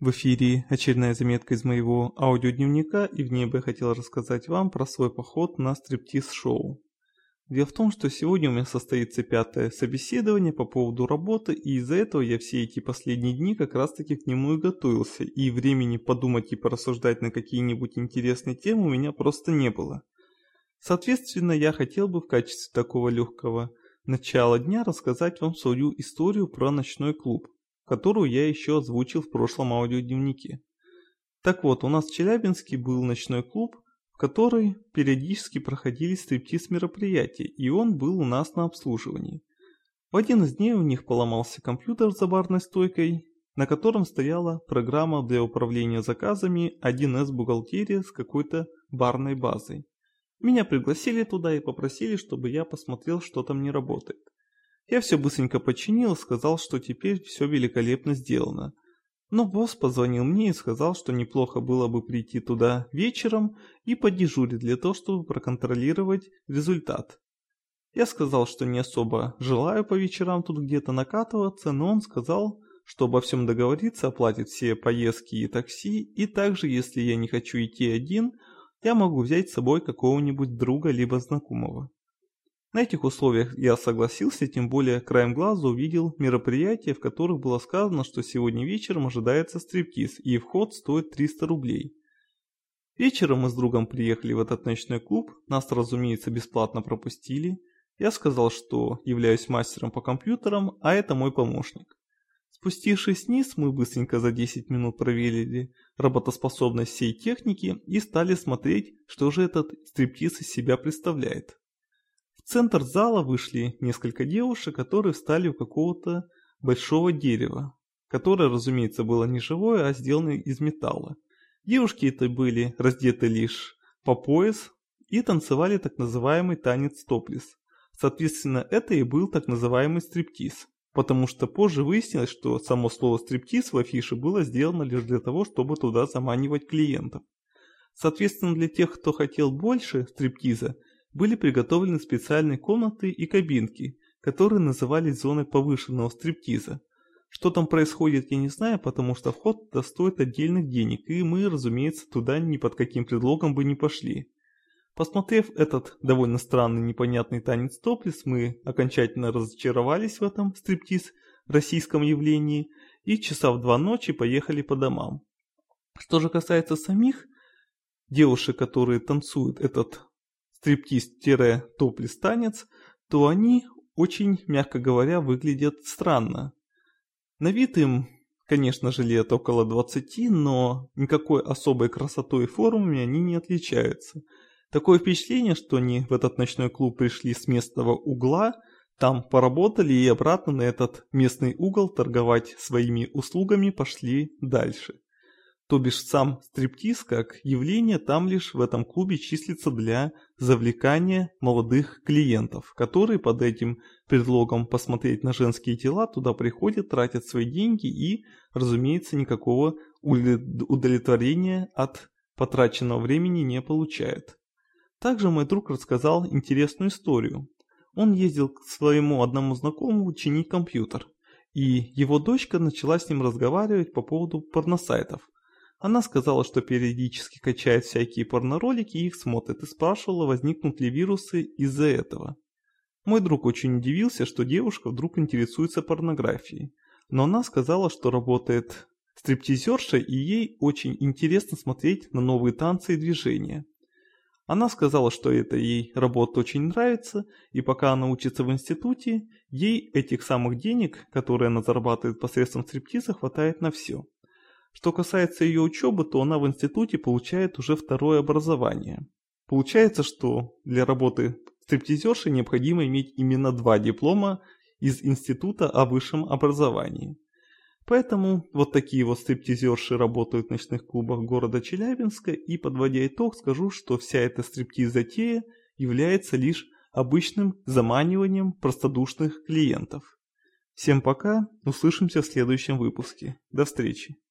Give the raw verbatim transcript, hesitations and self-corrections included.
В эфире очередная заметка из моего аудиодневника, и в ней бы я хотел рассказать вам про свой поход на стриптиз-шоу. Дело в том, что сегодня у меня состоится пятое собеседование по поводу работы, и из-за этого я все эти последние дни как раз таки к нему и готовился, и времени подумать и порассуждать на какие-нибудь интересные темы у меня просто не было. Соответственно, я хотел бы в качестве такого легкого начала дня рассказать вам свою историю про ночной клуб, которую я еще озвучил в прошлом аудиодневнике. Так вот, у нас в Челябинске был ночной клуб, в который периодически проходили стриптиз-мероприятия, и он был у нас на обслуживании. В один из дней у них поломался компьютер за барной стойкой, на котором стояла программа для управления заказами один эс бухгалтерия с какой-то барной базой. Меня пригласили туда и попросили, чтобы я посмотрел, что там не работает. Я все быстренько починил и сказал, что теперь все великолепно сделано. Но босс позвонил мне и сказал, что неплохо было бы прийти туда вечером и подежурить для того, чтобы проконтролировать результат. Я сказал, что не особо желаю по вечерам тут где-то накатываться, но он сказал, что обо всем договорится, оплатит все поездки и такси, и также, если я не хочу идти один, я могу взять с собой какого-нибудь друга либо знакомого. На этих условиях я согласился, тем более краем глаза увидел мероприятия, в которых было сказано, что сегодня вечером ожидается стриптиз, и вход стоит триста рублей. Вечером мы с другом приехали в этот ночной клуб, нас, разумеется, бесплатно пропустили. Я сказал, что являюсь мастером по компьютерам, а это мой помощник. Спустившись вниз, мы быстренько за десять минут проверили работоспособность всей техники и стали смотреть, что же этот стриптиз из себя представляет. В центр зала вышли несколько девушек, которые встали у какого-то большого дерева, которое, разумеется, было не живое, а сделано из металла. Девушки это были раздеты лишь по пояс и танцевали так называемый танец топлес. Соответственно, это и был так называемый стриптиз, потому что позже выяснилось, что само слово стриптиз в афише было сделано лишь для того, чтобы туда заманивать клиентов. Соответственно, для тех, кто хотел больше стриптиза, были приготовлены специальные комнаты и кабинки, которые назывались зоной повышенного стриптиза. Что там происходит, я не знаю, потому что вход туда стоит отдельных денег, и мы, разумеется, туда ни под каким предлогом бы не пошли. Посмотрев этот довольно странный непонятный танец топлес, мы окончательно разочаровались в этом стриптиз российском явлении и часа в два ночи поехали по домам. Что же касается самих девушек, которые танцуют этот стриптиз-топлес танец, то они очень, мягко говоря, выглядят странно. На вид им, конечно же, лет около двадцати, но никакой особой красотой и формами они не отличаются. Такое впечатление, что они в этот ночной клуб пришли с местного угла, там поработали и обратно на этот местный угол торговать своими услугами пошли дальше. То бишь сам стриптиз как явление там лишь в этом клубе числится для завлекания молодых клиентов, которые под этим предлогом посмотреть на женские тела туда приходят, тратят свои деньги и, разумеется, никакого удовлетворения от потраченного времени не получают. Также мой друг рассказал интересную историю. Он ездил к своему одному знакомому чинить компьютер, и его дочка начала с ним разговаривать по поводу порносайтов. Она сказала, что периодически качает всякие порноролики и их смотрит, и спрашивала, возникнут ли вирусы из-за этого. Мой друг очень удивился, что девушка вдруг интересуется порнографией, но она сказала, что работает стриптизерша и ей очень интересно смотреть на новые танцы и движения. Она сказала, что это ей работа очень нравится, и пока она учится в институте, ей этих самых денег, которые она зарабатывает посредством стриптиза, хватает на все. Что касается ее учебы, то она в институте получает уже второе образование. Получается, что для работы стриптизерши необходимо иметь именно два диплома из института о высшем образовании. Поэтому вот такие вот стриптизерши работают в ночных клубах города Челябинска, и подводя итог, скажу, что вся эта стриптиз-затея является лишь обычным заманиванием простодушных клиентов. Всем пока, услышимся в следующем выпуске. До встречи.